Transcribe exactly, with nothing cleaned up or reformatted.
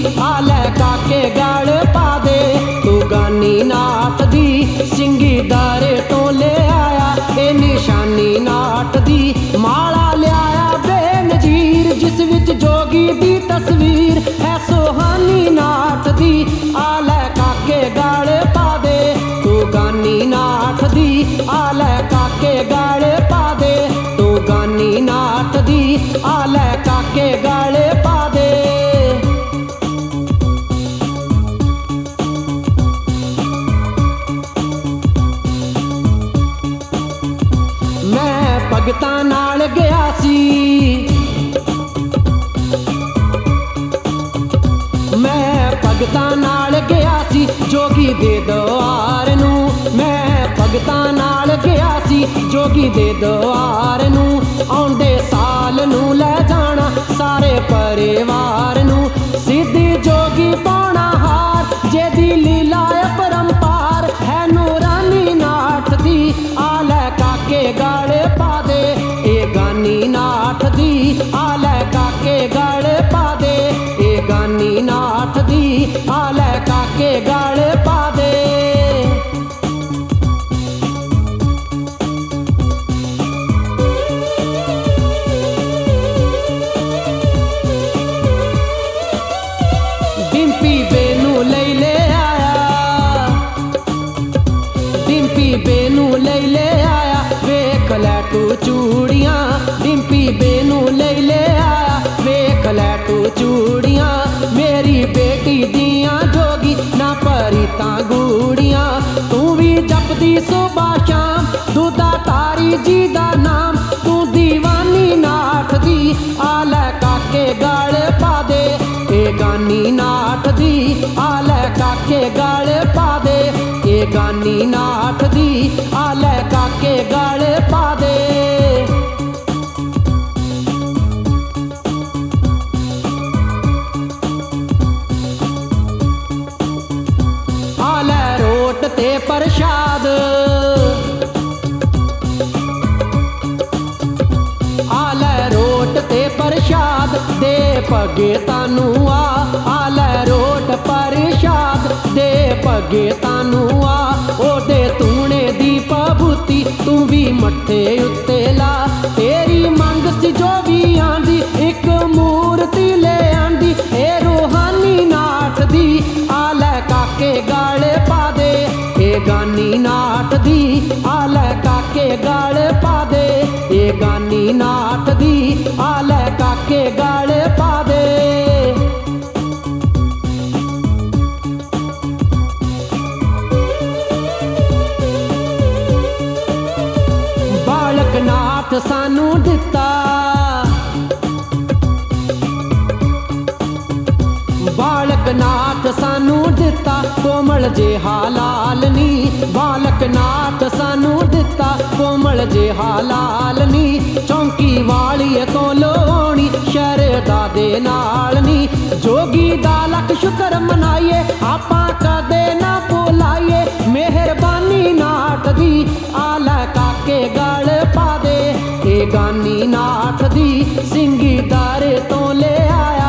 आ लै काके गल पा दे। तू गानी नाट दी सिंगी दारे तो ले आया, ए निशानी नाट दी माला लियाया बेनजीर, जिस विच जोगी दी तस्वीर है सुहानी नाट दी। आ लै काके गल पा दे। तू गानी नाट दी आ लै काके गल पा दे। तू गानी नाट दी आ लै काके गल पा दे। मैं भगतां नाल गया सी, मैं भगतां नाल गया सी जोगी दे द्वार नूं। मैं भगतां नाल गया सी जोगी दे द्वार नूं। आउंदे साल नूं लै जाना सारे परिवार नूं, सिद्धि जोगी पाउणा हार जेदी लीला अपरंपार है नूरानी नाट दी। आ लै काके गल पा दे। ए गानी नाट दी आ लै काके गल पा दे। ए गानी नाट दी आ लै काके गल पा दे। डिम्पी बेनू लई ले आया, डिम्पी बेनू लई ले आया, वेख लै तू चूड़ियां। डिम्पी बेनू लई ले आया, वेख लै तू चूड़ियां। मेरी बेटी दियां जोगी ना परी तां गूड़ियां। तू भी जपदी सुबह शाम दुदा तारी जी दा नाम, तू दीवानी नाट दी। आ लै काके गल पा दे। ए गानी नाट दी आ लै काके गल पा दे। ए गानी नाट दी आ लै काके गल पा दे। आ लै रोट ते प्रशाद, आ लै रोट ते प्रशाद दे भगतां नूं। आ आ लै रोट प्रशाद दे भगतां नूं। आ ओदे तूने दी भभूति तू भी मत्थे उत्ते ला। तेरी मंग सी जो भी आंदी इक मूर्ति ले आंदी, ए रूहानी नाट दी। आ लै काके गल पा दे। ए गानी नाट दी आ लै काके गल पा दे। ए गानी नाट दी आ लै काके गल पा दे। बालक नाथ सानू दिता, बालक नाथ सानू दिता कोमल जेहा लाल नी। बालक नाथ सानू दिता कोमल जेहा लाल नी। चौंकी वाली तो लोनी शरदा दे नाल नी। जोगी दा लख शुकर मनाइए आपां कदे ना भुलाइए, मेहरबानी नाट दी। आ लै काके गल पा दे। ए गानी नाट दी सिंगी दारे तो ले आया,